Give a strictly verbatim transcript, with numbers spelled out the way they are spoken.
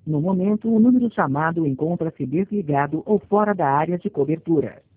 No momento, o número chamado encontra-se desligado ou fora da área de cobertura.